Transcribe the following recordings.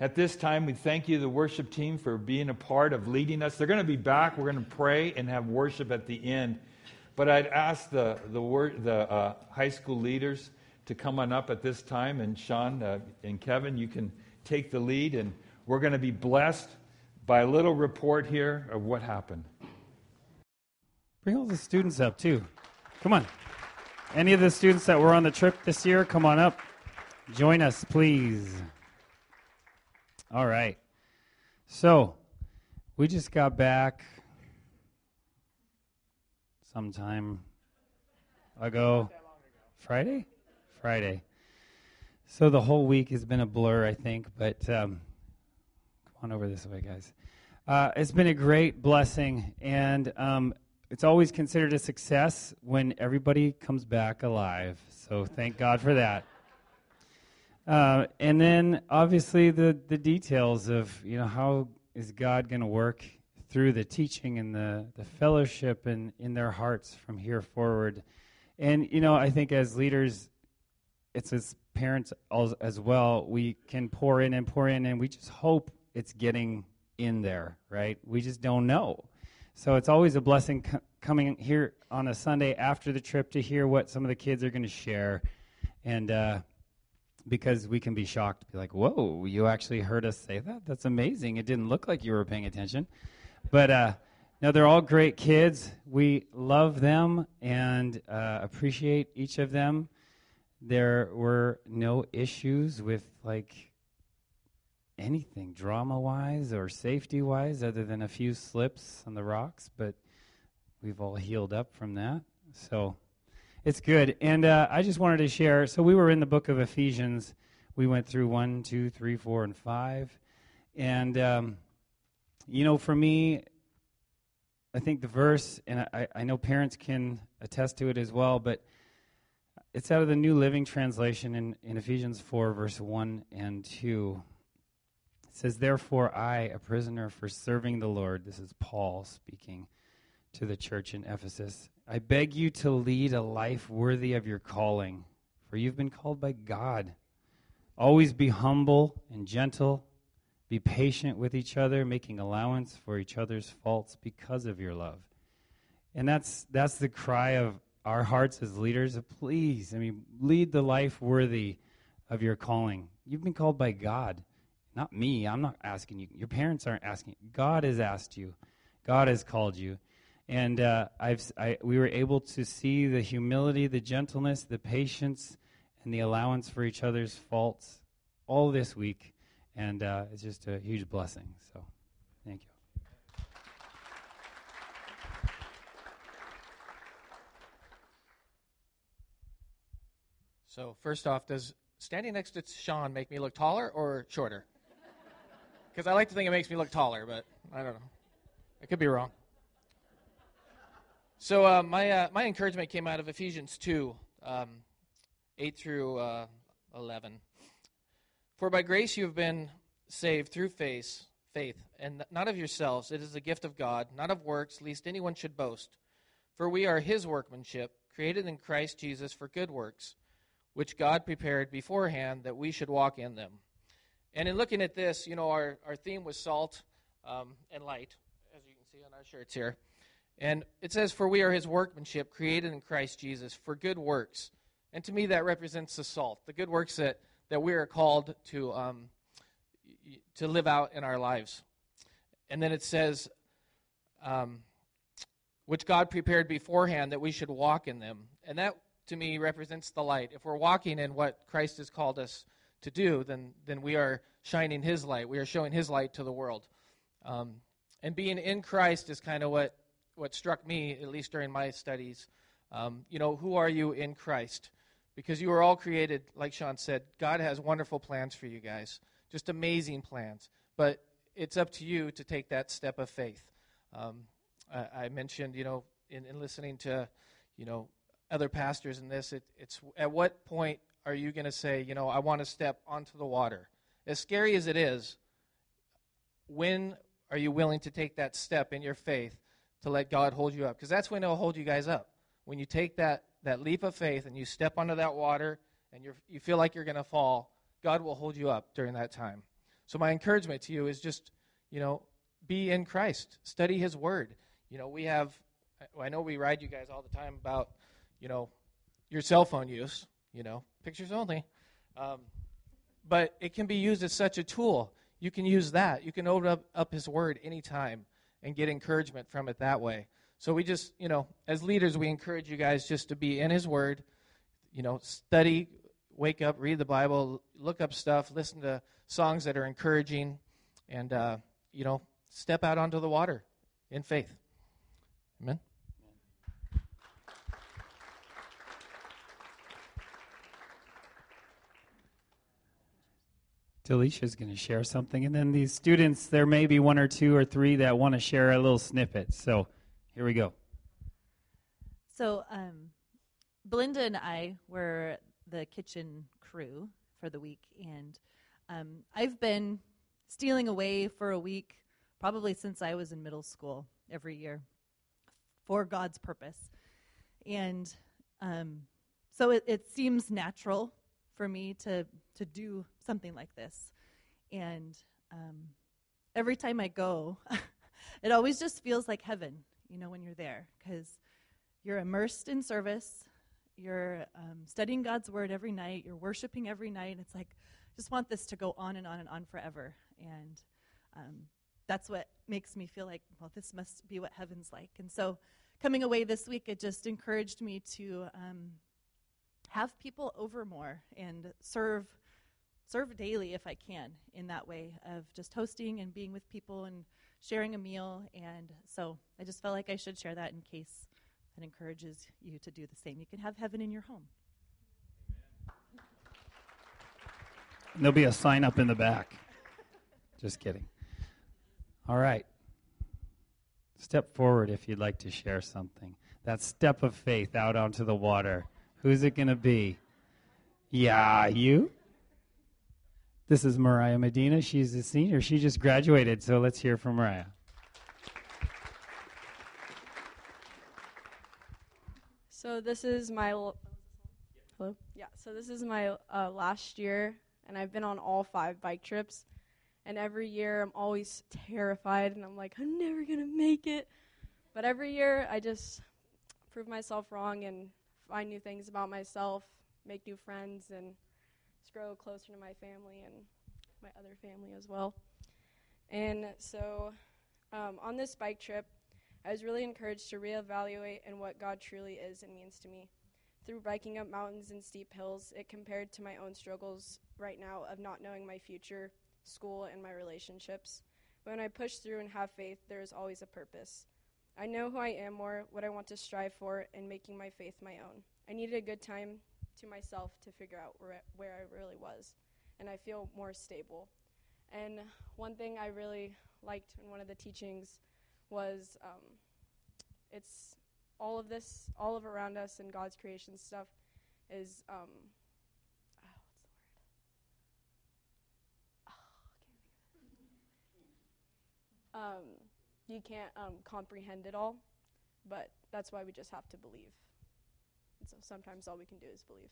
At this time, we thank you, the worship team, for being a part of leading us. They're going to be back. We're going to pray and have worship at the end. But I'd ask the high school leaders to come on up at this time. And Sean and Kevin, you can take the lead. And we're going to be blessed by a little report here of what happened. Bring all the students up, too. Come on. Any of the students that were on the trip this year, come on up. Join us, please. All right. So, we just got back sometime ago. Friday? Friday. So the whole week has been a blur, I think, but come on over this way, guys. It's been a great blessing, and it's always considered a success when everybody comes back alive. So thank God for that. And then, obviously, the details of, how is God going to work through the teaching and the fellowship and in their hearts from here forward. And, I think as leaders, it's as parents as well, we can pour in, and we just hope it's getting in there, right? We just don't know. So it's always a blessing coming here on a Sunday after the trip to hear what some of the kids are going to share. And because we can be shocked, be like, whoa, you actually heard us say that? That's amazing. It didn't look like you were paying attention. But no, they're all great kids. We love them and appreciate each of them. There were no issues with, anything drama-wise or safety-wise other than a few slips on the rocks, but we've all healed up from that. So it's good. And I just wanted to share, so we were in the book of Ephesians. We went through 1, 2, 3, 4, and 5. And, for me, I think the verse, and I know parents can attest to it as well, but it's out of the New Living Translation in Ephesians 4, verse 1 and 2. It says, "Therefore I, a prisoner for serving the Lord," this is Paul speaking to the church in Ephesus, "I beg you to lead a life worthy of your calling, for you've been called by God. Always be humble and gentle. Be patient with each other, making allowance for each other's faults because of your love." And that's the cry of our hearts as leaders. Please, lead the life worthy of your calling. You've been called by God, not me. I'm not asking you. Your parents aren't asking. God has asked you. God has called you. And we were able to see the humility, the gentleness, the patience, and the allowance for each other's faults all this week. And it's just a huge blessing. So, thank you. So, first off, does standing next to Sean make me look taller or shorter? Because I like to think it makes me look taller, but I don't know. I could be wrong. So my encouragement came out of Ephesians 2, 8 through 11. "For by grace you have been saved through faith, and not of yourselves. It is a gift of God, not of works, lest anyone should boast. For we are his workmanship, created in Christ Jesus for good works, which God prepared beforehand that we should walk in them." And in looking at this, our theme was salt and light, as you can see on our shirts here. And it says, "For we are his workmanship, created in Christ Jesus for good works." And to me, that represents the salt, the good works that we are called to live out in our lives. And then it says, "which God prepared beforehand that we should walk in them." And that, to me, represents the light. If we're walking in what Christ has called us to do, then we are shining his light. We are showing his light to the world. And being in Christ is kind of what struck me, at least during my studies. Who are you in Christ? Because you were all created, like Sean said, God has wonderful plans for you guys, just amazing plans. But it's up to you to take that step of faith. I mentioned, in listening to, other pastors in this, it's at what point are you going to say, I want to step onto the water? As scary as it is, when are you willing to take that step in your faith to let God hold you up? Because that's when he'll hold you guys up. When you take that leap of faith and you step onto that water and you feel like you're going to fall, God will hold you up during that time. So my encouragement to you is just, be in Christ. Study his word. I know we ride you guys all the time about, your cell phone use, pictures only. But it can be used as such a tool. You can use that. You can open up his word anytime and get encouragement from it that way. So we just, as leaders, we encourage you guys just to be in his word, study, wake up, read the Bible, look up stuff, listen to songs that are encouraging, and, step out onto the water in faith. Amen. Delicia's going to share something, and then these students, there may be one or two or three that want to share a little snippet. So here we go. So Belinda and I were the kitchen crew for the week, and I've been stealing away for a week probably since I was in middle school every year for God's purpose. And so it seems natural for me to do something like this. And every time I go, it always just feels like heaven, when you're there, because you're immersed in service, you're studying God's word every night, you're worshiping every night. It's like, I just want this to go on and on and on forever. And that's what makes me feel like, well, this must be what heaven's like. And so coming away this week, it just encouraged me to have people over more and serve daily if I can in that way of just hosting and being with people and sharing a meal. And so I just felt like I should share that in case that encourages you to do the same. You can have heaven in your home. There'll be a sign up in the back. Just kidding. All right. Step forward if you'd like to share something. That step of faith out onto the water. Who's it going to be? Yeah, you? This is Mariah Medina. She's a senior. She just graduated, so let's hear from Mariah. So this is my hello. Yeah. So this is my last year, and I've been on all 5 bike trips. And every year I'm always terrified, and I'm like, I'm never gonna make it. But every year I just prove myself wrong and find new things about myself, make new friends, and just grow closer to my family and my other family as well. And so on this bike trip, I was really encouraged to reevaluate in what God truly is and means to me. Through biking up mountains and steep hills, it compared to my own struggles right now of not knowing my future, school, and my relationships. When I push through and have faith, there is always a purpose. I know who I am more, what I want to strive for, and making my faith my own. I needed a good time to myself to figure out where I really was, and I feel more stable. And one thing I really liked in one of the teachings was it's all of this, all of around us and God's creation stuff is, you can't comprehend it all, but that's why we just have to believe. And so sometimes all we can do is believe.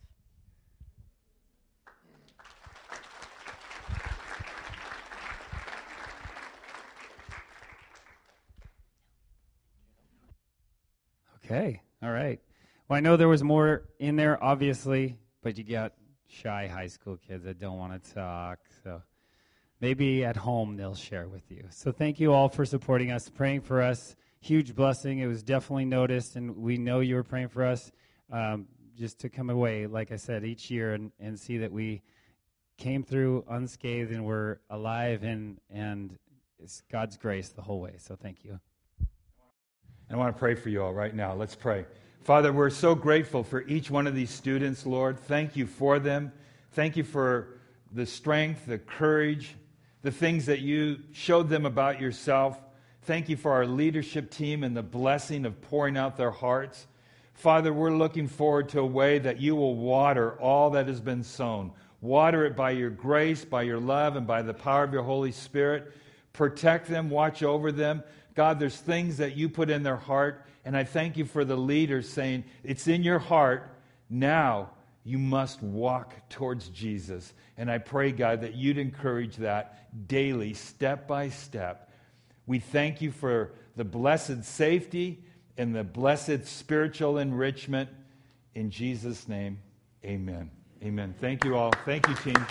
Okay, all right. Well, I know there was more in there, obviously, but you got shy high school kids that don't want to talk, so maybe at home they'll share with you. So thank you all for supporting us, praying for us. Huge blessing. It was definitely noticed, and we know you were praying for us. Just to come away, like I said, each year and see that we came through unscathed and we're alive, and it's God's grace the whole way. So thank you. And I want to pray for you all right now. Let's pray. Father, we're so grateful for each one of these students, Lord. Thank you for them. Thank you for the strength, the courage, the things that you showed them about yourself. Thank you for our leadership team and the blessing of pouring out their hearts. Father, we're looking forward to a way that you will water all that has been sown. Water it by your grace, by your love, and by the power of your Holy Spirit. Protect them, watch over them. God, there's things that you put in their heart, and I thank you for the leaders saying, it's in your heart now. You must walk towards Jesus. And I pray, God, that you'd encourage that daily, step by step. We thank you for the blessed safety and the blessed spiritual enrichment. In Jesus' name, amen. Amen. Thank you all. Thank you, team.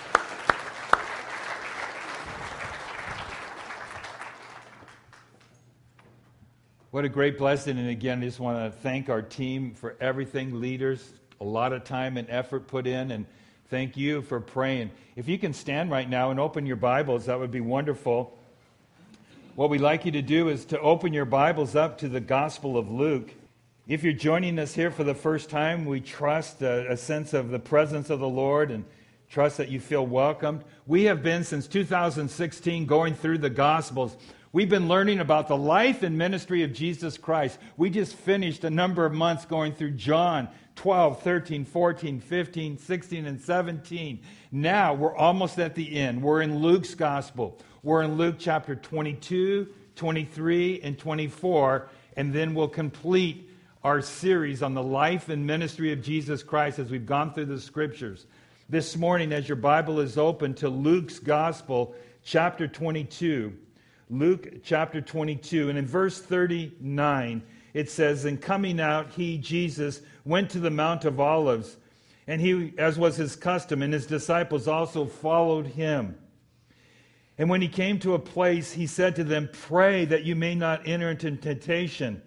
What a great blessing. And again, I just want to thank our team for everything, leaders, a lot of time and effort put in, and thank you for praying. If you can stand right now and open your Bibles, that would be wonderful. What we'd like you to do is to open your Bibles up to the Gospel of Luke. If you're joining us here for the first time, we trust a sense of the presence of the Lord and trust that you feel welcomed. We have been, since 2016, going through the Gospels. We've been learning about the life and ministry of Jesus Christ. We just finished a number of months going through John 12, 13, 14, 15, 16, and 17. Now we're almost at the end. We're in Luke's Gospel. We're in Luke chapter 22, 23, and 24, and then we'll complete our series on the life and ministry of Jesus Christ as we've gone through the Scriptures. This morning, as your Bible is open to Luke's Gospel, chapter 22, Luke chapter 22, and in verse 39, it says, "And coming out, he, Jesus, went to the Mount of Olives, and he, as was his custom, and his disciples also followed him. And when he came to a place, he said to them, 'Pray that you may not enter into temptation.'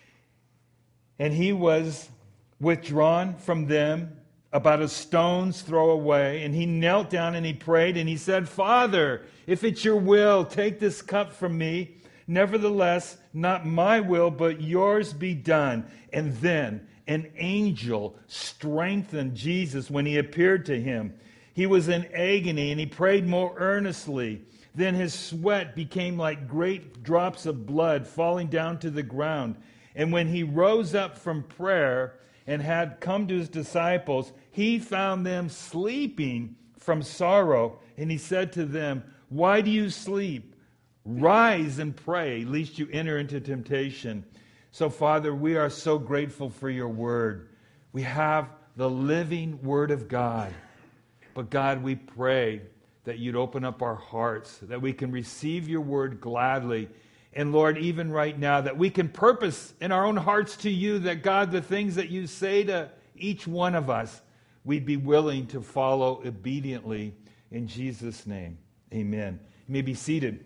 And he was withdrawn from them about a stone's throw away, and he knelt down and he prayed, and he said, 'Father, if it's your will, take this cup from me. Nevertheless, not my will, but yours be done.' And then an angel strengthened Jesus when he appeared to him. He was in agony, and he prayed more earnestly. Then his sweat became like great drops of blood falling down to the ground. And when he rose up from prayer and had come to his disciples, he found them sleeping from sorrow. And he said to them, 'Why do you sleep? Rise and pray, lest you enter into temptation.'" So, Father, we are so grateful for your word. We have the living word of God. But God, we pray that you'd open up our hearts, that we can receive your word gladly. And Lord, even right now, that we can purpose in our own hearts to you that, God, the things that you say to each one of us, we'd be willing to follow obediently. In Jesus' name, amen. You may be seated.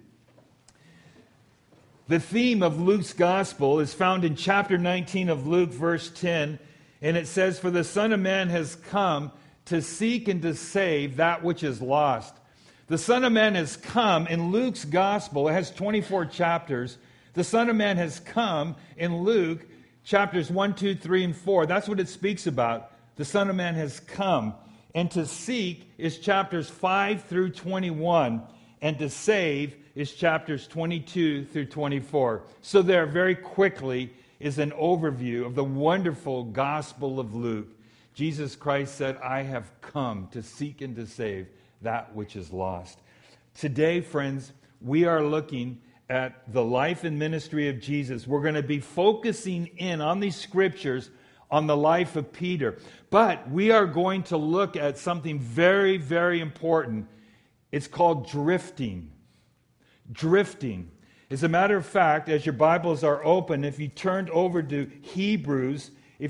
The theme of Luke's gospel is found in chapter 19 of Luke, verse 10, and it says, "For the Son of Man has come to seek and to save that which is lost." The Son of Man has come in Luke's gospel. It has 24 chapters. The Son of Man has come in Luke chapters 1, 2, 3, and 4. That's what it speaks about. The Son of Man has come. And to seek is chapters 5 through 21. And to save is chapters 22 through 24. So there, very quickly, is an overview of the wonderful gospel of Luke. Jesus Christ said, "I have come to seek and to save that which is lost." Today, friends, we are looking at the life and ministry of Jesus. We're going to be focusing in on these scriptures on the life of Peter. But we are going to look at something very, very important. It's called drifting. Drifting. As a matter of fact, as your Bibles are open, if you turned over to Hebrews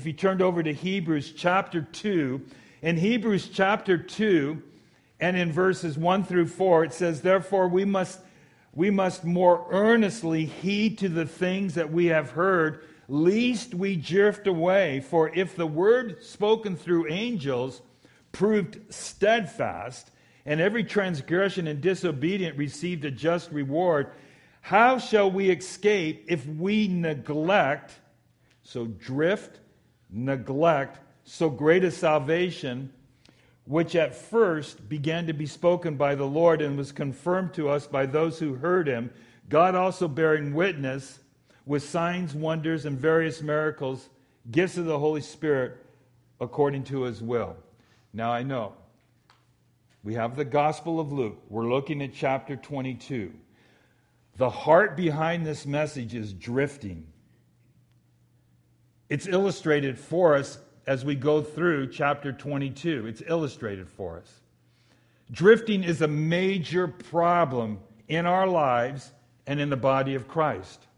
chapter 2, in Hebrews chapter 2, and in verses 1 through 4, it says, "Therefore we must more earnestly heed to the things that we have heard, lest we drift away. For if the word spoken through angels proved steadfast, and every transgression and disobedient received a just reward, how shall we escape if we neglect," so drift, neglect, "so great a salvation, which at first began to be spoken by the Lord and was confirmed to us by those who heard him, God also bearing witness with signs, wonders, and various miracles, gifts of the Holy Spirit according to his will." Now I know we have the Gospel of Luke. We're looking at chapter 22. The heart behind this message is drifting. It's illustrated for us as we go through chapter 22. It's illustrated for us. Drifting is a major problem in our lives and in the body of Christ.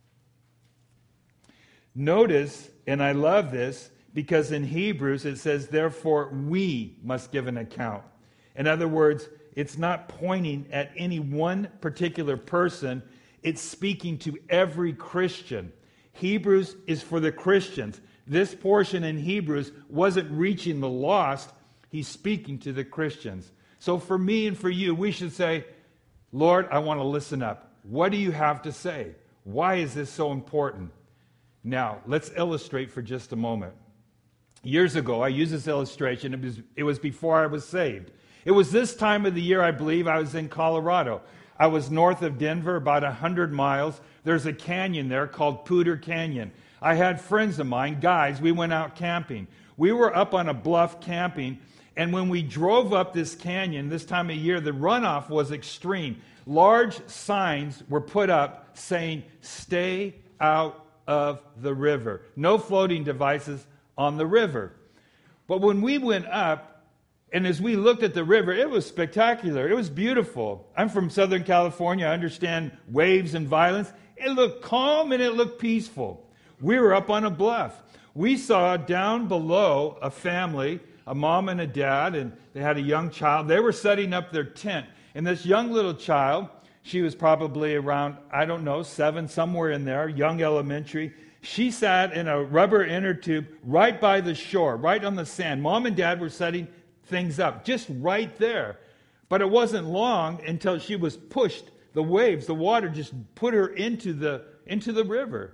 Notice, and I love this, because in Hebrews it says, therefore we must give an account. In other words, it's not pointing at any one particular person. It's speaking to every Christian. Hebrews is for the Christians. This portion in Hebrews wasn't reaching the lost. He's speaking to the Christians. So for me and for you, we should say, Lord, I want to listen up. What do you have to say? Why is this so important? Now, let's illustrate for just a moment. Years ago, I used this illustration. It was before I was saved. It was this time of the year, I believe, I was in Colorado. I was north of Denver, about 100 miles. There's a canyon there called Poudre Canyon. I had friends of mine, guys, we went out camping. We were up on a bluff camping, and when we drove up this canyon this time of year, the runoff was extreme. Large signs were put up saying, stay out of the river. No floating devices on the river. But when we went up, and as we looked at the river, it was spectacular. It was beautiful. I'm from Southern California. I understand waves and violence. It looked calm and it looked peaceful. We were up on a bluff. We saw down below a family, a mom and a dad, and they had a young child. They were setting up their tent. And this young little child, she was probably around, 7, somewhere in there, young elementary. She sat in a rubber inner tube right by the shore, right on the sand. Mom and dad were setting things up, just right there. But it wasn't long until she was pushed. The waves, the water just put her into the river.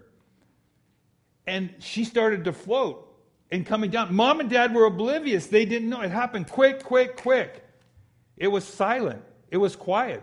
And she started to float and coming down. Mom and dad were oblivious. They didn't know. It happened quick. It was silent. It was quiet.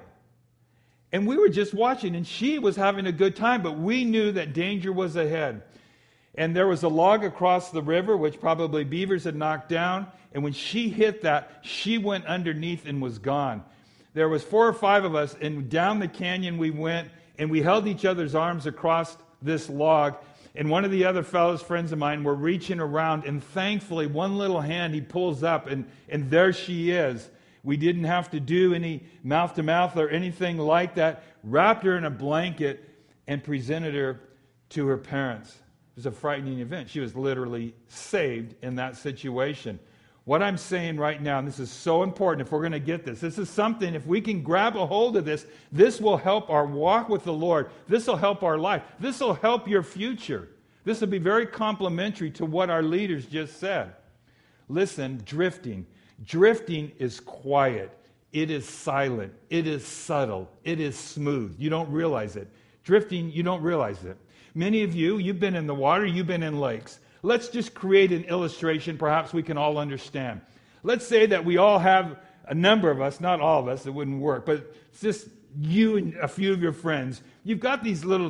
And we were just watching, and she was having a good time, but we knew that danger was ahead. And there was a log across the river, which probably beavers had knocked down. And when she hit that, she went underneath and was gone. There was 4 or 5 of us, and down the canyon we went, and we held each other's arms across this log. And one of the other fellows, friends of mine, were reaching around, and thankfully, one little hand he pulls up, and there she is. We didn't have to do any mouth-to-mouth or anything like that. Wrapped her in a blanket and presented her to her parents. It was a frightening event. She was literally saved in that situation. What I'm saying right now, and this is so important if we're going to get this is something, if we can grab a hold of this, this will help our walk with the Lord. This will help our life. This will help your future. This will be very complementary to what our leaders just said. Listen, drifting. Drifting is quiet. It is silent. It is subtle. It is smooth. You don't realize it. Drifting, you don't realize it. Many of you, you've been in the water, you've been in lakes. Let's just create an illustration perhaps we can all understand. Let's say that we all have, a number of us, not all of us, it wouldn't work, but it's just you and a few of your friends. You've got these little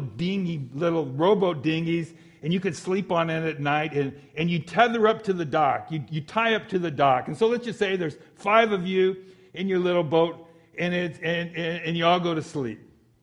rowboat dinghies, and you could sleep on it at night, and you tether up to the dock. You tie up to the dock. And so let's just say there's 5 of you in your little boat, and you all go to sleep.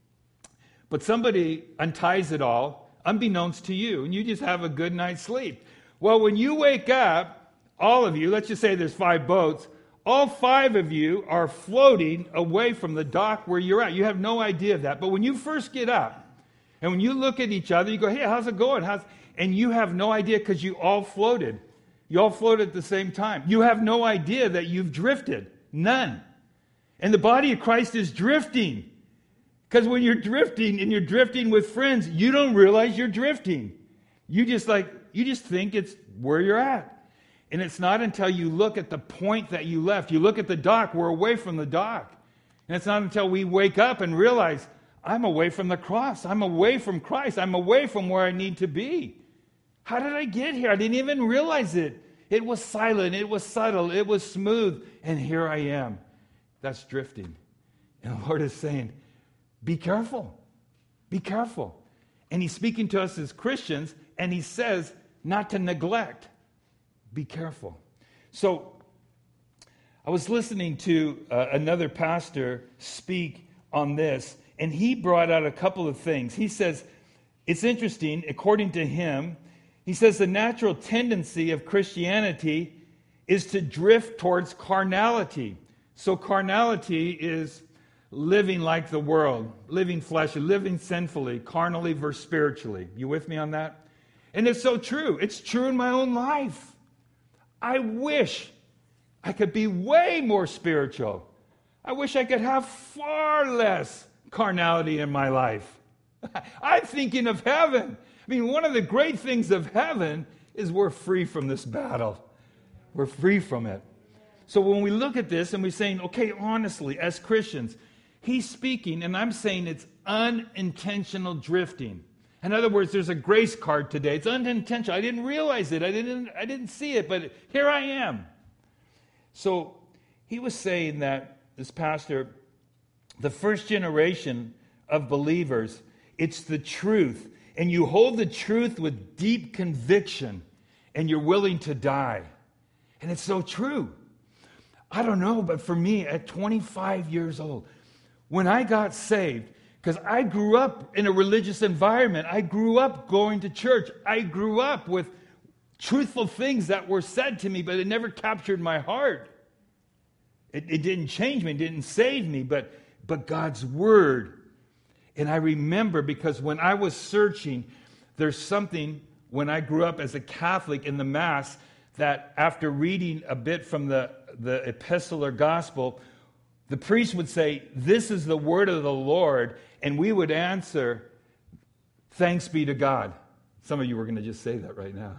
But somebody unties it all, unbeknownst to you, and you just have a good night's sleep. Well, when you wake up, all of you, let's just say there's 5 boats, all 5 of you are floating away from the dock where you're at. You have no idea of that. But when you first get up, and when you look at each other, you go, hey, how's it going? And you have no idea because you all floated. You all floated at the same time. You have no idea that you've drifted. None. And the body of Christ is drifting. Because when you're drifting and you're drifting with friends, you don't realize you're drifting. You just think it's where you're at. And it's not until you look at the point that you left. You look at the dock, we're away from the dock. And it's not until we wake up and realize, I'm away from the cross. I'm away from Christ. I'm away from where I need to be. How did I get here? I didn't even realize it. It was silent. It was subtle. It was smooth. And here I am. That's drifting. And the Lord is saying, be careful. Be careful. And He's speaking to us as Christians, and He says not to neglect. Be careful. So I was listening to another pastor speak on this, and he brought out a couple of things. He says, it's interesting, according to him, He says the natural tendency of Christianity is to drift towards carnality. So carnality is living like the world, living fleshly, living sinfully, carnally versus spiritually. You with me on that? And it's so true. It's true in my own life. I wish I could be way more spiritual. I wish I could have far less carnality in my life. I'm thinking of heaven. I mean, one of the great things of heaven is we're free from this battle. We're free from it. So when we look at this and we're saying, okay, honestly, as Christians, he's speaking, and I'm saying it's unintentional drifting. In other words, there's a grace card today. It's unintentional. I didn't realize it. I didn't see it, but here I am. So he was saying that, this pastor, the first generation of believers, it's the truth. And you hold the truth with deep conviction, and you're willing to die. And it's so true. I don't know, but for me, at 25 years old, when I got saved, because I grew up in a religious environment, I grew up going to church, I grew up with truthful things that were said to me, but it never captured my heart. It didn't change me, it didn't save me, but God's Word. And I remember, because when I was searching, there's something, when I grew up as a Catholic in the Mass, that after reading a bit from the epistle or gospel, the priest would say, "This is the word of the Lord," and we would answer, "Thanks be to God." Some of you were going to just say that right now.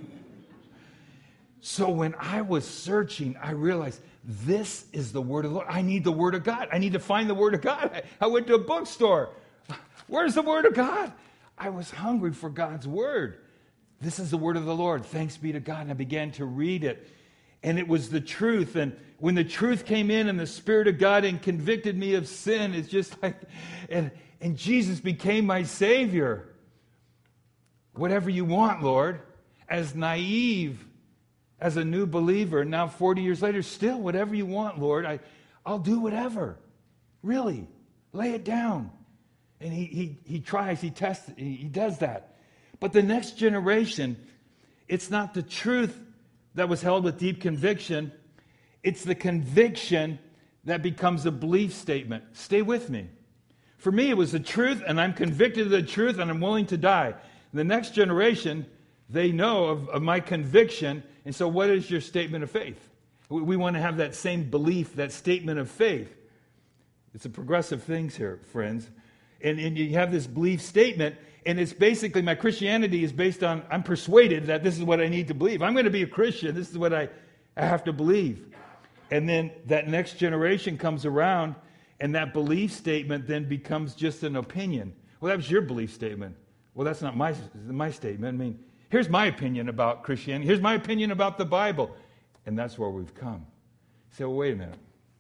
So when I was searching, I realized this is the word of the Lord. I need the word of God. I need to find the word of God. I went to a bookstore. Where's the word of God? I was hungry for God's word. This is the word of the Lord. Thanks be to God. And I began to read it. And it was the truth. And when the truth came in and the Spirit of God and convicted me of sin, it's just like, and Jesus became my Savior. Whatever you want, Lord. As naive as a new believer, now 40 years later, still, whatever you want, Lord, I'll do whatever. Really. Lay it down. And he tries, he tests, he does that. But the next generation, it's not the truth that was held with deep conviction. It's the conviction that becomes a belief statement. Stay with me. For me, it was the truth, and I'm convicted of the truth, and I'm willing to die. The next generation, they know of my conviction. And so what is your statement of faith? We want to have that same belief, that statement of faith. It's a progressive thing here, friends. And you have this belief statement, and it's basically, my Christianity is based on, I'm persuaded that this is what I need to believe. I'm going to be a Christian. This is what I have to believe. And then that next generation comes around, and that belief statement then becomes just an opinion. Well, that was your belief statement. Well, that's not my statement. I mean, here's my opinion about Christianity. Here's my opinion about the Bible. And that's where we've come. You say, well, wait a minute.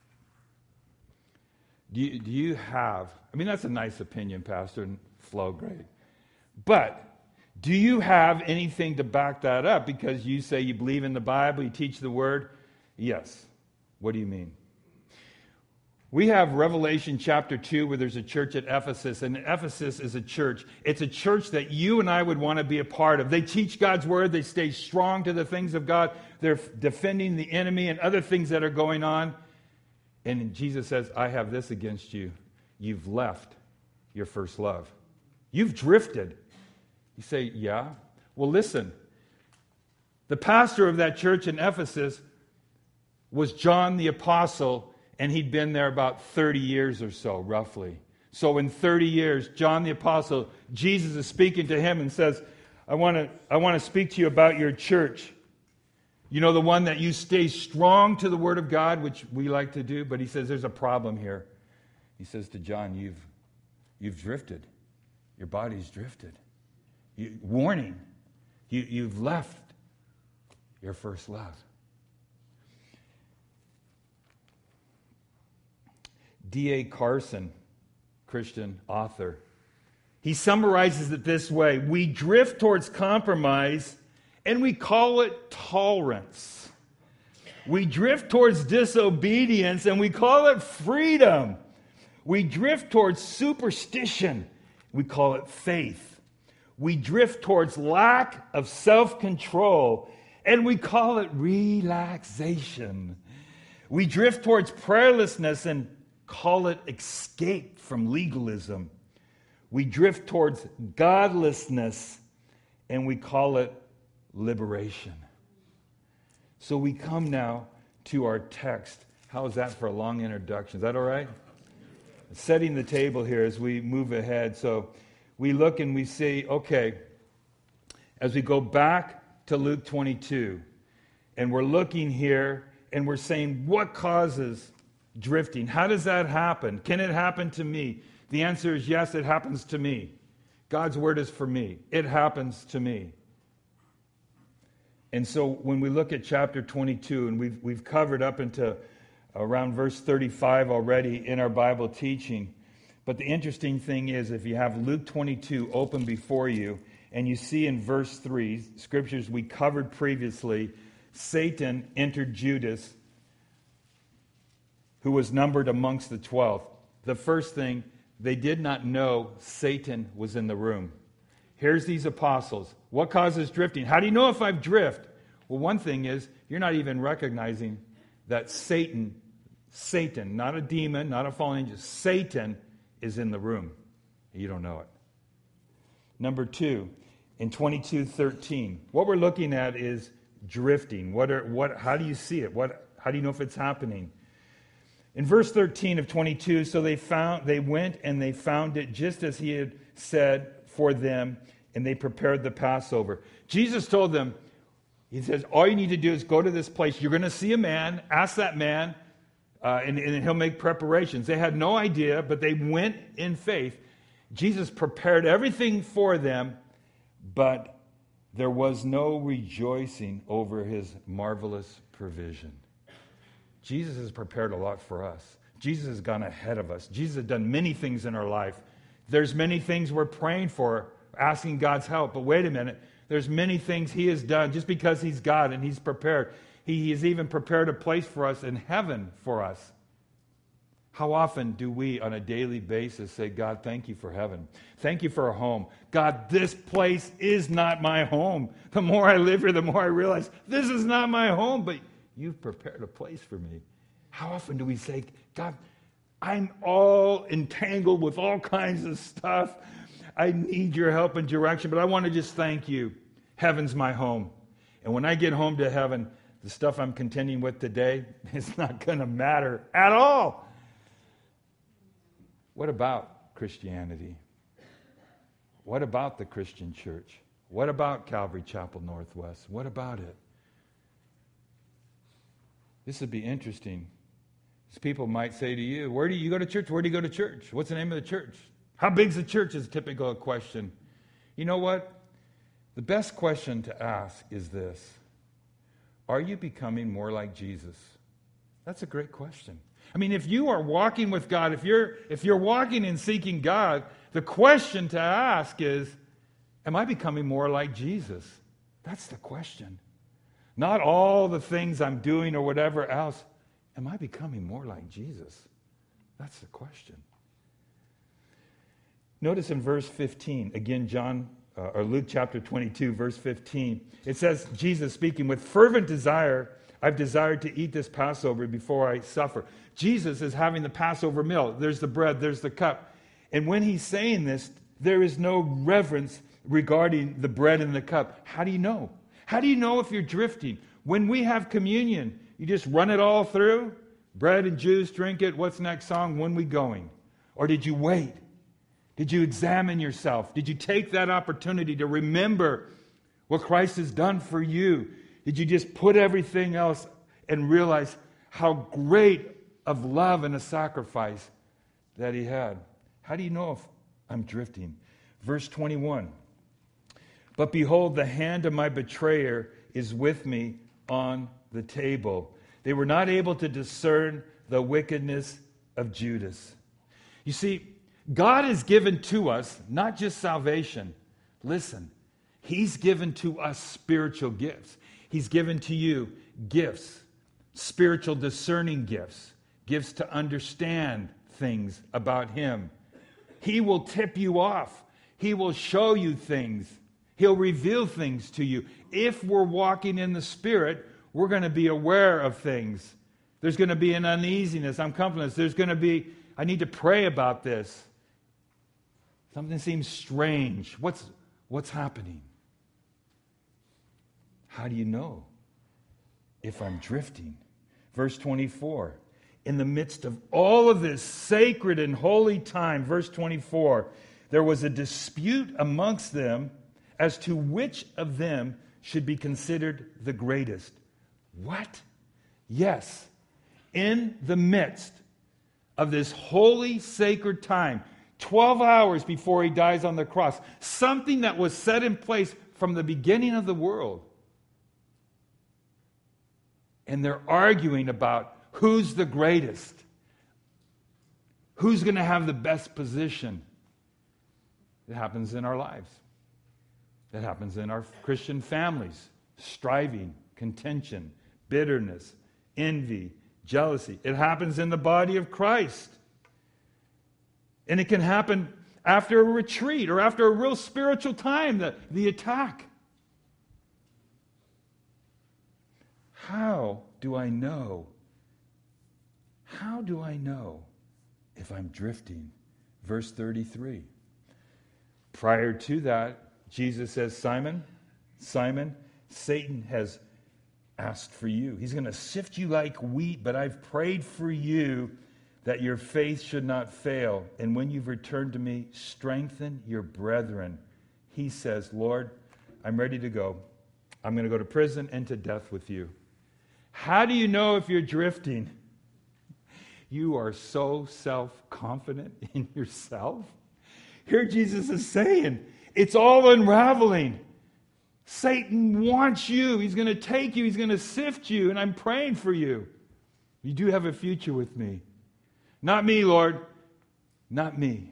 Do you have, I mean, that's a nice opinion, Pastor, and Flo, great. But do you have anything to back that up? Because you say you believe in the Bible, you teach the Word. Yes. What do you mean? We have Revelation chapter 2 where there's a church at Ephesus, and Ephesus is a church. It's a church that you and I would want to be a part of. They teach God's Word. They stay strong to the things of God. They're defending the enemy and other things that are going on. And Jesus says, I have this against you. You've left your first love. You've drifted. You say, yeah? Well, listen. The pastor of that church in Ephesus was John the Apostle, and he'd been there about 30 years or so, roughly. So in 30 years, John the Apostle, Jesus is speaking to him and says, I want to speak to you about your church. You know, the one that you stay strong to the Word of God, which we like to do, but he says there's a problem here. He says to John, you've drifted. Your body's drifted. Warning, you've left your first love. D.A. Carson, Christian author, he summarizes it this way: we drift towards compromise and we call it tolerance. We drift towards disobedience and we call it freedom. We drift towards superstition. We call it faith. We drift towards lack of self-control, and we call it relaxation. We drift towards prayerlessness and call it escape from legalism. We drift towards godlessness, and we call it liberation. So we come now to our text. How is that for a long introduction? Is that all right? Setting the table here as we move ahead. So we look and we see, okay, as we go back to Luke 22, and we're looking here and we're saying, what causes drifting? How does that happen? Can it happen to me? The answer is yes, it happens to me. God's word is for me. It happens to me. And so when we look at chapter 22, and we've covered up into around verse 35 already in our Bible teaching. But the interesting thing is, if you have Luke 22 open before you, and you see in verse 3, scriptures we covered previously, Satan entered Judas, who was numbered amongst the 12. The first thing, they did not know Satan was in the room. Here's these apostles. What causes drifting? How do you know if I've drifted? Well, one thing is, you're not even recognizing that Satan, not a demon, not a fallen angel, Satan is in the room. You don't know it. Number 2, in 22:13, what we're looking at is drifting. How do you see it? How do you know if it's happening? In verse 13 of 22, so they went and they found it just as he had said for them, and they prepared the Passover. Jesus told them, he says, all you need to do is go to this place. You're going to see a man, ask that man, and he'll make preparations. They had no idea, but they went in faith. Jesus prepared everything for them, but there was no rejoicing over his marvelous provision. Jesus has prepared a lot for us. Jesus has gone ahead of us. Jesus has done many things in our life. There's many things we're praying for, asking God's help. But wait a minute. There's many things he has done just because he's God and he's prepared. He has even prepared a place for us in heaven for us. How often do we on a daily basis say, God, thank you for heaven. Thank you for a home. God, this place is not my home. The more I live here, the more I realize this is not my home, but you've prepared a place for me. How often do we say, God, I'm all entangled with all kinds of stuff. I need your help and direction, but I want to just thank you. Heaven's my home. And when I get home to heaven, the stuff I'm contending with today is not going to matter at all. What about Christianity? What about the Christian church? What about Calvary Chapel Northwest? What about it? This would be interesting. People might say to you, where do you go to church? Where do you go to church? What's the name of the church? How big's the church is a typical question. You know what? The best question to ask is this. Are you becoming more like Jesus? That's a great question. I mean, if you are walking with God, if you're walking and seeking God, the question to ask is, am I becoming more like Jesus? That's the question. Not all the things I'm doing or whatever else. Am I becoming more like Jesus? That's the question. Notice in verse 15, again, Luke chapter 22, verse 15, it says, Jesus speaking, with fervent desire, I've desired to eat this Passover before I suffer. Jesus is having the Passover meal. There's the bread, there's the cup. And when he's saying this, there is no reverence regarding the bread and the cup. How do you know? How do you know if you're drifting? When we have communion, you just run it all through? Bread and juice, drink it. What's next song? When we going? Or did you wait? Did you examine yourself? Did you take that opportunity to remember what Christ has done for you? Did you just put everything else and realize how great of love and a sacrifice that he had? How do you know if I'm drifting? Verse 21. But behold, the hand of my betrayer is with me on the table. They were not able to discern the wickedness of Judas. You see, God has given to us not just salvation. Listen, he's given to us spiritual gifts. He's given to you gifts, spiritual discerning gifts, gifts to understand things about him. He will tip you off. He will show you things. He'll reveal things to you. If we're walking in the Spirit, we're going to be aware of things. There's going to be an uneasiness, uncomfortableness. There's going to be, I need to pray about this. Something seems strange. What's happening? How do you know if I'm drifting? Verse 24. In the midst of all of this sacred and holy time, verse 24, there was a dispute amongst them as to which of them should be considered the greatest. What? Yes, in the midst of this holy, sacred time, 12 hours before he dies on the cross, something that was set in place from the beginning of the world. And they're arguing about who's the greatest, who's going to have the best position. It happens in our lives. It happens in our Christian families. Striving, contention, bitterness, envy, jealousy. It happens in the body of Christ. And it can happen after a retreat or after a real spiritual time, the attack. How do I know? How do I know if I'm drifting? Verse 33. Prior to that, Jesus says, Simon, Simon, Satan has asked for you. He's going to sift you like wheat, but I've prayed for you that your faith should not fail. And when you've returned to me, strengthen your brethren. He says, Lord, I'm ready to go. I'm going to go to prison and to death with you. How do you know if you're drifting? You are so self-confident in yourself. Here Jesus is saying, it's all unraveling. Satan wants you. He's going to take you. He's going to sift you, and I'm praying for you. You do have a future with me. Not me, Lord. Not me.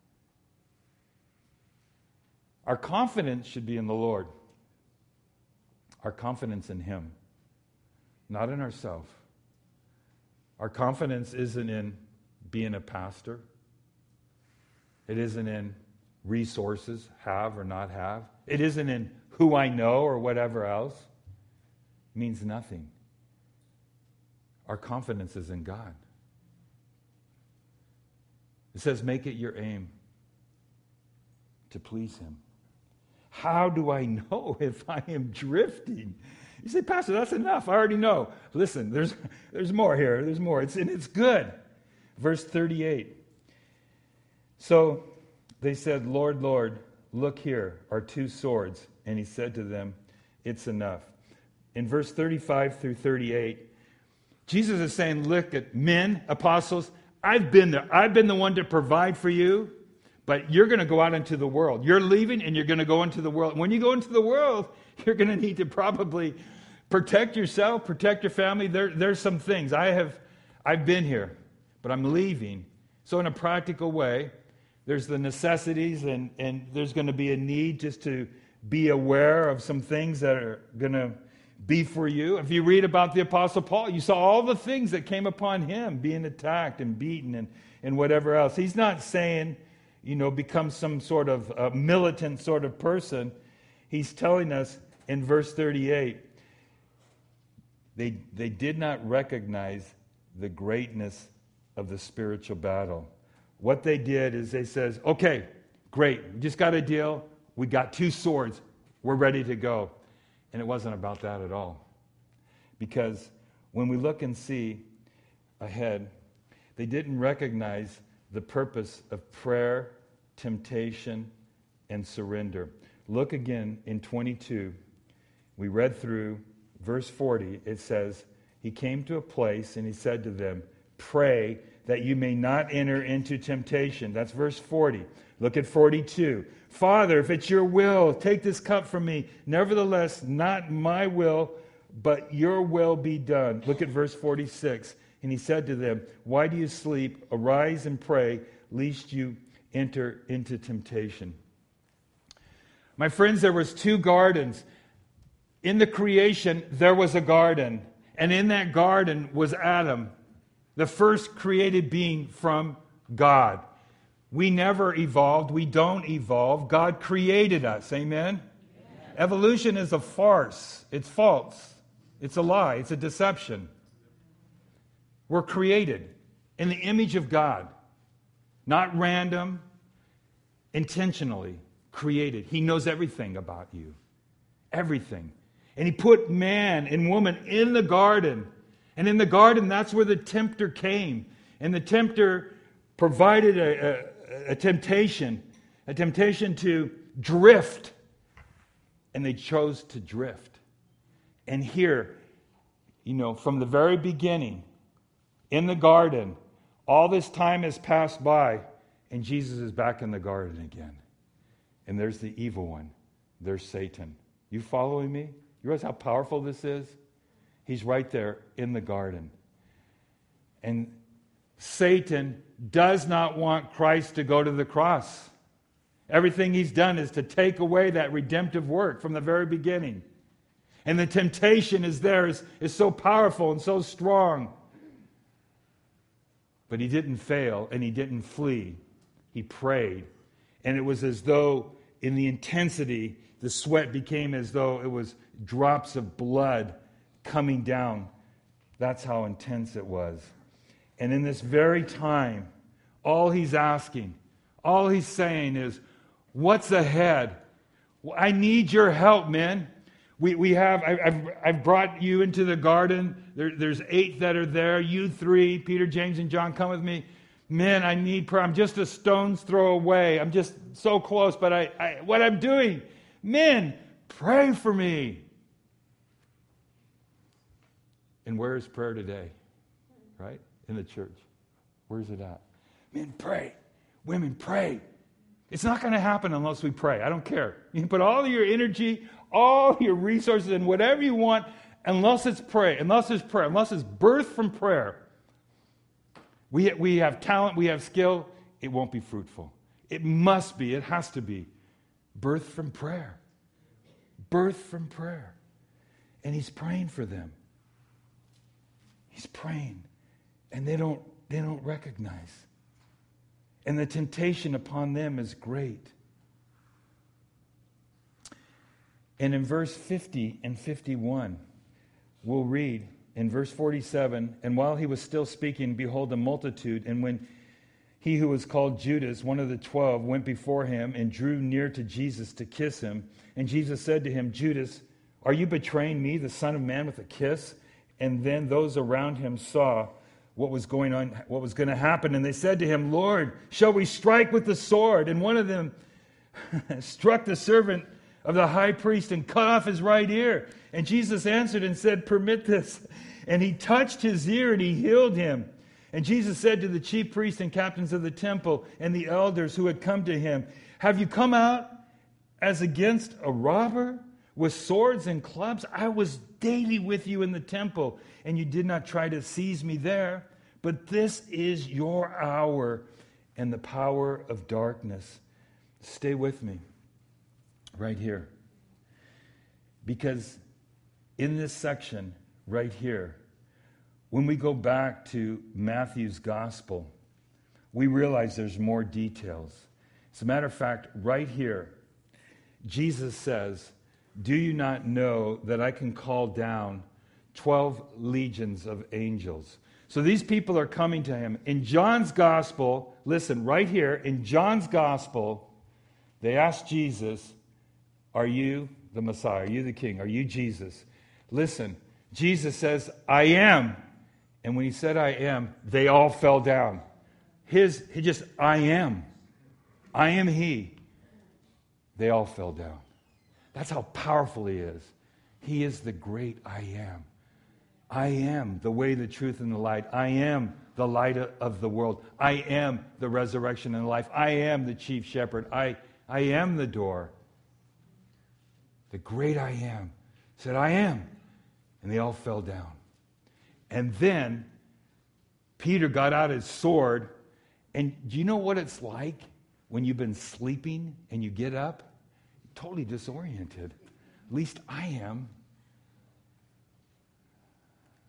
Our confidence should be in the Lord. Our confidence in Him, not in ourselves. Our confidence isn't in being a pastor. It isn't in resources, have or not have. It isn't in who I know or whatever else. It means nothing. Our confidence is in God. It says, make it your aim to please Him. How do I know if I am drifting? You say, Pastor, that's enough. I already know. Listen, there's more here. There's more. It's good. Verse 38. So they said, Lord, Lord, look here, our two swords. And He said to them, it's enough. In verse 35 through 38, Jesus is saying, look at men, apostles, I've been there. I've been the one to provide for you, but you're going to go out into the world. You're leaving and you're going to go into the world. When you go into the world, you're going to need to probably protect yourself, protect your family. There's some things. I've been here, but I'm leaving. So in a practical way, there's the necessities and there's going to be a need just to be aware of some things that are going to be for you. If you read about the Apostle Paul, you saw all the things that came upon him, being attacked and beaten and whatever else. He's not saying, become some sort of militant sort of person. He's telling us in verse 38, they did not recognize the greatness of the spiritual battle. What they did is they says, okay, great, we just got a deal. We got two swords. We're ready to go. And it wasn't about that at all. Because when we look and see ahead, they didn't recognize the purpose of prayer, temptation, and surrender. Look again in 22. We read through verse 40. It says, He came to a place and He said to them, pray that you may not enter into temptation. That's verse 40. Look at 42. Father, if it's your will, take this cup from me. Nevertheless, not my will, but your will be done. Look at verse 46. And He said to them, why do you sleep? Arise and pray, lest you enter into temptation. My friends, there was two gardens. In the creation, there was a garden. And in that garden was Adam, the first created being from God. We never evolved. We don't evolve. God created us. Amen? Evolution is a farce. It's false. It's a lie. It's a deception. We're created in the image of God. Not random, intentionally created. He knows everything about you. Everything. And he put man and woman in the garden. And in the garden, that's where the tempter came. And the tempter provided a temptation to drift. And they chose to drift. And here, from the very beginning, in the garden, all this time has passed by, and Jesus is back in the garden again. And there's the evil one. There's Satan. You following me? You realize how powerful this is? He's right there in the garden. And Satan does not want Christ to go to the cross. Everything he's done is to take away that redemptive work from the very beginning. And the temptation is there, is so powerful and so strong. But he didn't fail and he didn't flee. He prayed. And it was as though in the intensity, the sweat became as though it was drops of blood coming down. That's how intense it was. And in this very time, all he's asking, all he's saying is, what's ahead? I need your help, man. I've brought you into the garden. There's 8 that are there. You 3, Peter, James, and John, come with me. Men, I need prayer. I'm just a stone's throw away. I'm just so close, but what I'm doing, men, pray for me. And where is prayer today? Right? In the church. Where's it at? Men, pray. Women, pray. It's not going to happen unless we pray. I don't care. You can put all your energy, all your resources, and whatever you want, unless it's pray, unless it's prayer, unless it's birth from prayer. We have talent, we have skill, it won't be fruitful. It must be, it has to be birth from prayer. Birth from prayer. And he's praying for them. He's praying. And they don't recognize. And the temptation upon them is great. And in verse 50 and 51, we'll read in verse 47, and while he was still speaking, behold, a multitude, and when he who was called Judas, one of the 12, went before him and drew near to Jesus to kiss him. And Jesus said to him, Judas, are you betraying me, the Son of Man, with a kiss? And then those around him saw what was going on, what was going to happen. And they said to him, Lord, shall we strike with the sword? And one of them struck the servant of the high priest and cut off his right ear. And Jesus answered and said, permit this. And he touched his ear and he healed him. And Jesus said to the chief priests and captains of the temple and the elders who had come to him, have you come out as against a robber with swords and clubs? I was daily with you in the temple, and you did not try to seize me there. But this is your hour and the power of darkness. Stay with me right here. Because in this section right here, when we go back to Matthew's gospel, we realize there's more details. As a matter of fact, right here, Jesus says, do you not know that I can call down 12 legions of angels? So these people are coming to him. In John's gospel, listen, right here, in John's gospel, they asked Jesus, are you the Messiah? Are you the King? Are you Jesus? Listen, Jesus says, I am. And when he said, I am, they all fell down. I am. I am he. They all fell down. That's how powerful he is. He is the great I am. I am the way, the truth, and the light. I am the light of the world. I am the resurrection and life. I am the chief shepherd. I am the door. The great I am said, I am. And they all fell down. And then Peter got out his sword. And do you know what it's like when you've been sleeping and you get up? Totally disoriented. At least I am.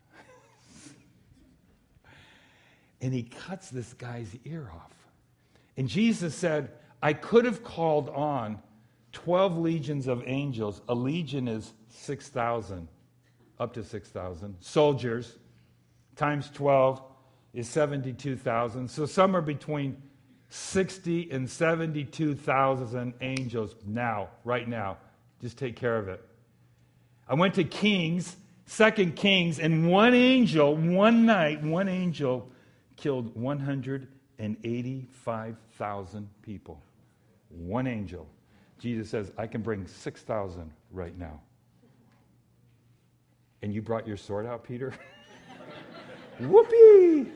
And he cuts this guy's ear off. And Jesus said, I could have called on 12 legions of angels. A legion is 6,000, up to 6,000 soldiers, times 12 is 72,000. So somewhere between 60 and 72,000 angels now, right now. Just take care of it. I went to Kings, 2 Kings, and one angel, one night, one angel killed 185,000 people. One angel. Jesus says, I can bring 6,000 right now. And you brought your sword out, Peter? Whoopee!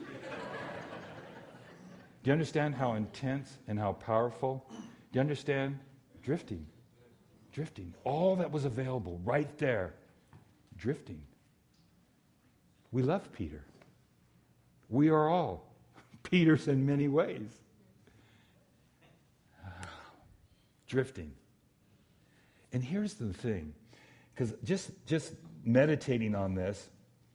Do you understand how intense and how powerful? Do you understand? Drifting. Drifting. All that was available right there. Drifting. We love Peter. We are all Peters in many ways. Drifting. And here's the thing, because just meditating on this,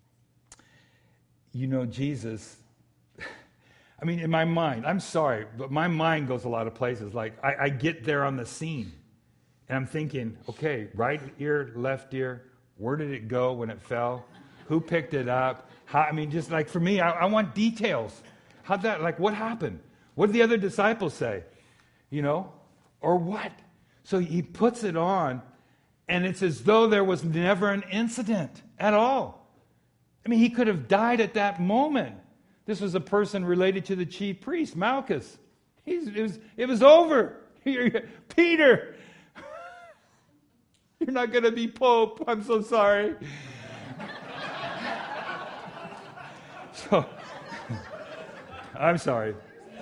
you know, Jesus, I mean, in my mind, I'm sorry, but my mind goes a lot of places. Like, I get there on the scene, and I'm thinking, okay, right ear, left ear, where did it go when it fell? Who picked it up? How, I mean, just like for me, I want details. How'd that, like, what happened? What did the other disciples say? You know? Or what? So he puts it on, and it's as though there was never an incident at all. I mean, he could have died at that moment. This was a person related to the chief priest, Malchus. It was over. Peter, you're not going to be Pope. I'm so sorry. So, I'm sorry.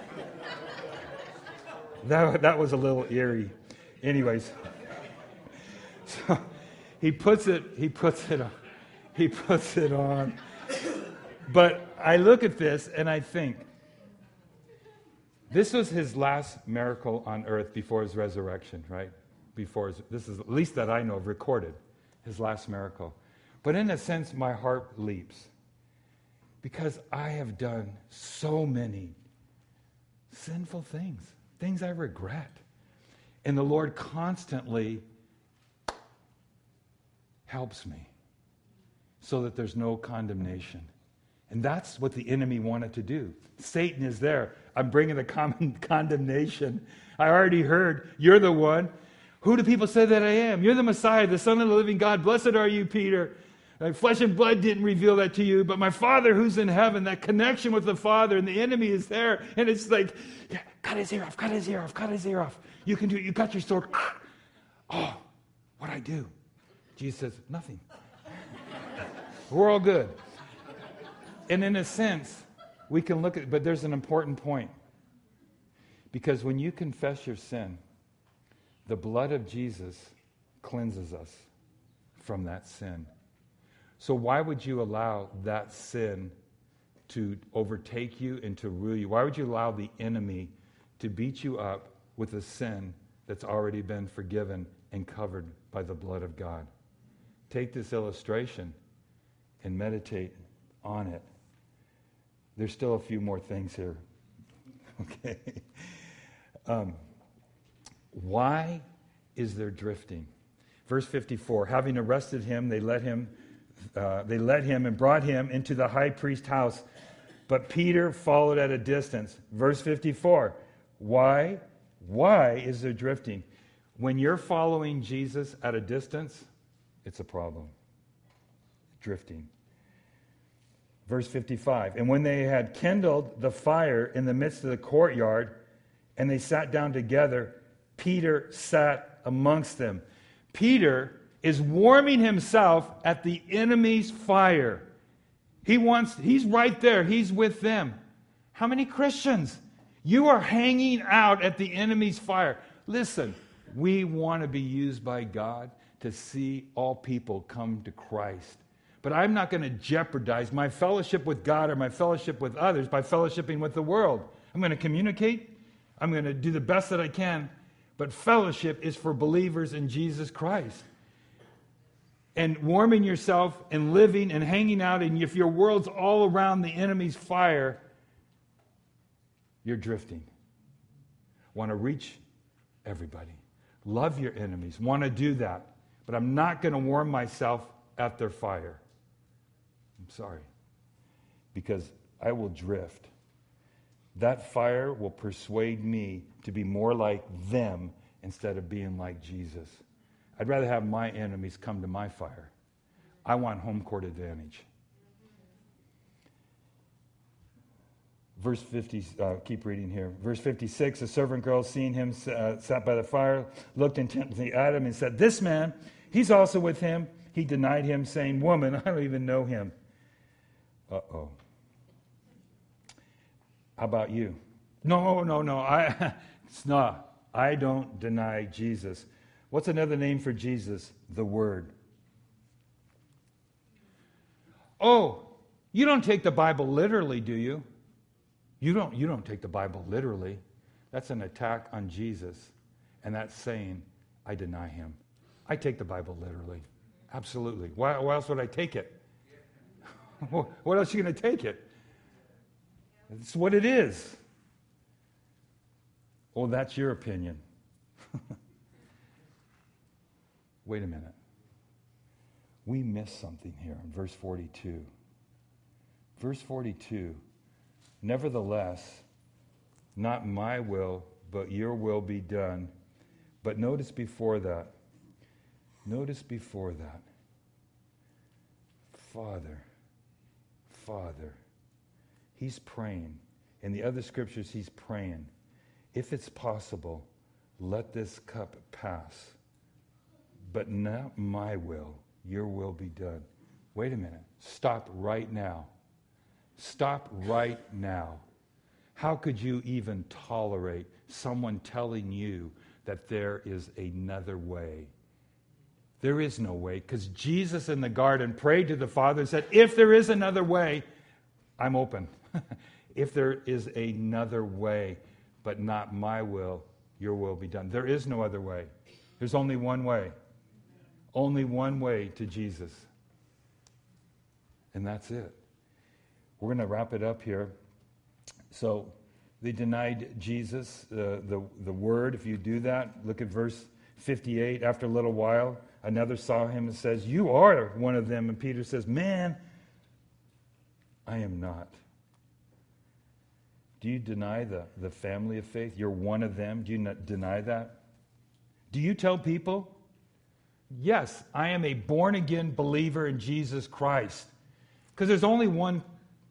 That was a little eerie. Anyways, so he puts it on. But I look at this and I think, this was his last miracle on earth before his resurrection, right? This is, at least that I know of, recorded, his last miracle. But in a sense, my heart leaps. Because I have done so many sinful things I regret. And the Lord constantly helps me so that there's no condemnation. And that's what the enemy wanted to do. Satan is there. I'm bringing the condemnation. I already heard, you're the one. Who do people say that I am? You're the Messiah, the Son of the living God. Blessed are you, Peter. Flesh and blood didn't reveal that to you, but my Father who's in heaven, that connection with the Father, and the enemy is there. And it's like, yeah, cut his ear off, cut his ear off, cut his ear off. You can do it. You cut your sword. Oh, what'd I do? Jesus says, nothing. We're all good. And in a sense, we can look at, but there's an important point. Because when you confess your sin, the blood of Jesus cleanses us from that sin. So why would you allow that sin to overtake you and to rule you? Why would you allow the enemy to beat you up with a sin that's already been forgiven and covered by the blood of God? Take this illustration and meditate on it. There's still a few more things here. Okay. Why is there drifting? Verse 54, having arrested him, they led him and brought him into the high priest's house. But Peter followed at a distance. Verse 54, why is there drifting? When you're following Jesus at a distance, it's a problem. Drifting. Verse 55, and when they had kindled the fire in the midst of the courtyard, and they sat down together, Peter sat amongst them. Peter is warming himself at the enemy's fire. He's right there. He's with them. How many Christians? You are hanging out at the enemy's fire. Listen, we want to be used by God to see all people come to Christ. But I'm not going to jeopardize my fellowship with God or my fellowship with others by fellowshipping with the world. I'm going to communicate. I'm going to do the best that I can. But fellowship is for believers in Jesus Christ. And warming yourself and living and hanging out, and if your world's all around the enemy's fire, you're drifting. want to reach everybody. Love your enemies. Want to do that. But I'm not going to warm myself at their fire. I'm sorry. Because I will drift. That fire will persuade me to be more like them instead of being like Jesus. I'd rather have my enemies come to my fire. I want home court advantage. Verse 50, keep reading here. Verse 56, a servant girl, seeing him sat by the fire, looked intently at him and said, "This man, he's also with him." He denied him, saying, "Woman, I don't even know him." Uh-oh. How about you? No. It's not. I don't deny Jesus. What's another name for Jesus? The Word. Oh, you don't take the Bible literally, do you? You don't take the Bible literally. That's an attack on Jesus. And that's saying, I deny him. I take the Bible literally. Absolutely. Why else would I take it? What else are you going to take it? It's what it is. Oh, that's your opinion. Wait a minute. We missed something here in verse 42. Verse 42, nevertheless, not my will, but your will be done. But notice before that, Father. He's praying. In the other scriptures, he's praying, if it's possible, let this cup pass. But not my will, your will be done. Wait a minute. Stop right now. Stop right now. How could you even tolerate someone telling you that there is another way? There is no way, because Jesus in the garden prayed to the Father and said, if there is another way, I'm open. If there is another way, but not my will, your will be done. There is no other way. There's only one way. Only one way to Jesus. And that's it. We're going to wrap it up here. So they denied Jesus, the Word. If you do that, look at verse 58. After a little while, another saw him and says, you are one of them. And Peter says, man, I am not. Do you deny the family of faith? You're one of them. Do you not deny that? Do you tell people, yes, I am a born-again believer in Jesus Christ? Because there's only one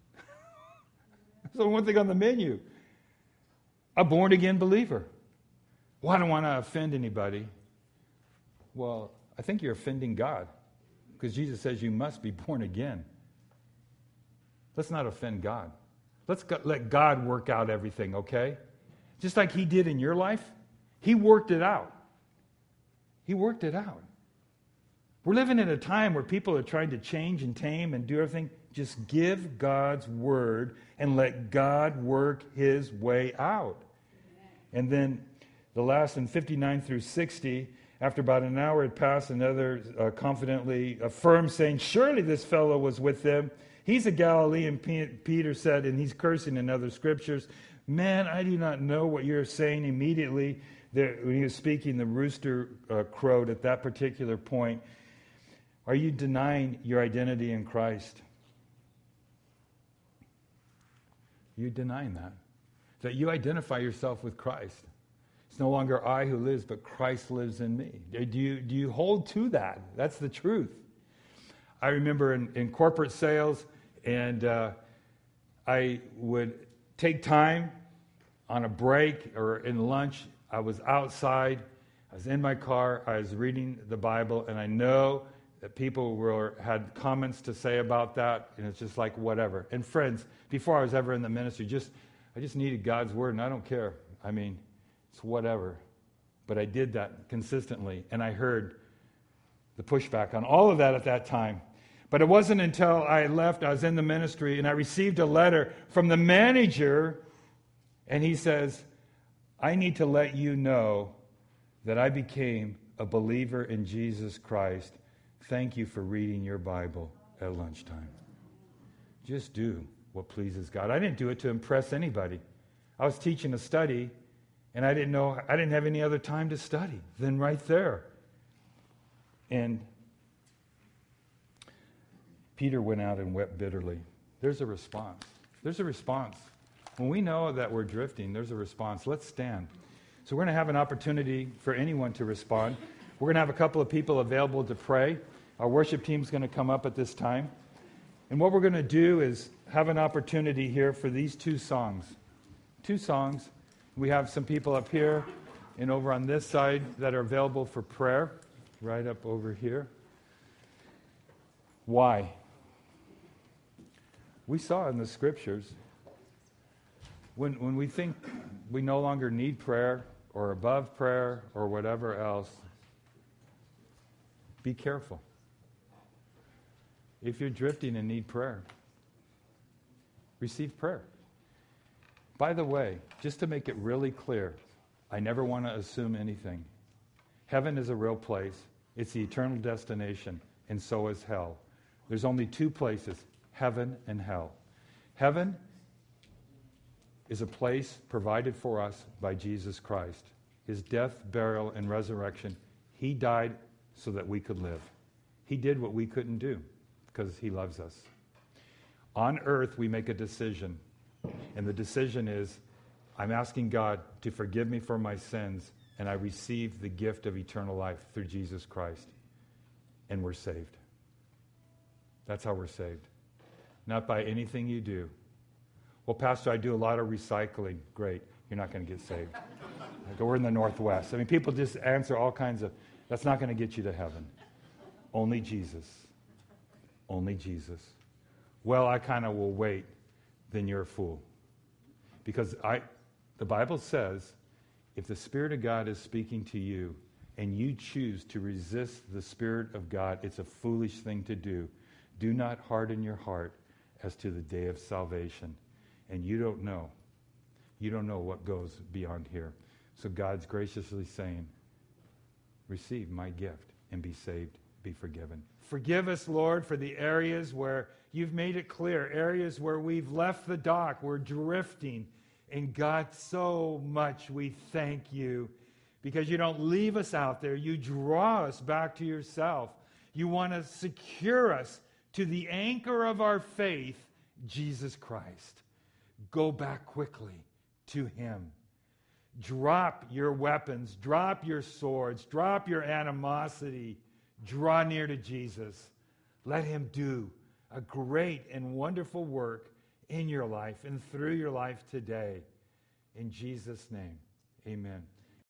thing on the menu. A born-again believer. Well, I don't want to offend anybody. Well, I think you're offending God. Because Jesus says you must be born again. Let's not offend God. Let's let God work out everything, okay? Just like he did in your life, he worked it out. He worked it out. We're living in a time where people are trying to change and tame and do everything. Just give God's word and let God work his way out. And then the last in 59 through 60, after about an hour had passed, another confidently affirmed, saying, surely this fellow was with them. He's a Galilean, Peter said, and he's cursing in other scriptures. Man, I do not know what you're saying. Immediately, when he was speaking, the rooster crowed at that particular point. Are you denying your identity in Christ? You're denying that. That you identify yourself with Christ. It's no longer I who lives, but Christ lives in me. Do you hold to that? That's the truth. I remember in corporate sales, and I would take time on a break or in lunch. I was outside. I was in my car. I was reading the Bible, and I know that people had comments to say about that, and it's just like whatever. And friends, before I was ever in the ministry, I just needed God's word, and I don't care. I mean, it's whatever. But I did that consistently, and I heard the pushback on all of that at that time. But it wasn't until I left, I was in the ministry, and I received a letter from the manager, and he says, I need to let you know that I became a believer in Jesus Christ. Thank you for reading your Bible at lunchtime. Just do what pleases God. I didn't do it to impress anybody. I was teaching a study, And I didn't have any other time to study than right there. And Peter went out and wept bitterly. There's a response. There's a response. When we know that we're drifting, there's a response. Let's stand. So we're going to have an opportunity for anyone to respond. We're going to have a couple of people available to pray. Our worship team's going to come up at this time. And what we're going to do is have an opportunity here for these two songs. Two songs. We have some people up here and over on this side that are available for prayer, right up over here. Why? We saw in the scriptures, when we think we no longer need prayer or above prayer or whatever else, be careful. If you're drifting and need prayer, receive prayer. By the way, just to make it really clear, I never want to assume anything. Heaven is a real place. It's the eternal destination, and so is hell. There's only two places, heaven and hell. Heaven is a place provided for us by Jesus Christ. His death, burial, and resurrection. He died so that we could live. He did what we couldn't do because he loves us. On earth, we make a decision. And the decision is, I'm asking God to forgive me for my sins, and I receive the gift of eternal life through Jesus Christ. And we're saved. That's how we're saved. Not by anything you do. Well, Pastor, I do a lot of recycling. Great. You're not going to get saved. We're in the Northwest. I mean, people just answer all kinds of, that's not going to get you to heaven. Only Jesus. Only Jesus. Well, I kind of will wait. Then you're a fool. Because the Bible says, if the Spirit of God is speaking to you and you choose to resist the Spirit of God, it's a foolish thing to do. Do not harden your heart as to the day of salvation. And you don't know. You don't know what goes beyond here. So God's graciously saying, receive my gift and be saved, be forgiven. Forgive us, Lord, for the areas where you've made it clear, areas where we've left the dock, we're drifting. And God, so much we thank you because you don't leave us out there. You draw us back to yourself. You want to secure us to the anchor of our faith, Jesus Christ. Go back quickly to him. Drop your weapons, drop your swords, drop your animosity. Draw near to Jesus. Let him do a great and wonderful work in your life and through your life today. In Jesus' name, amen.